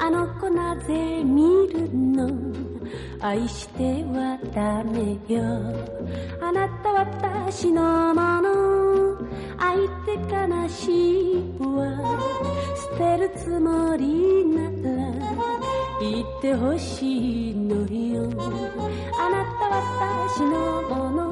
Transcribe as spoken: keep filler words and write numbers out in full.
あの子なぜ見るの、愛してはダメよ、あなた私のもの、愛って悲しいわ、捨てるつもりなら言ってほしいのよ、あなた私のもの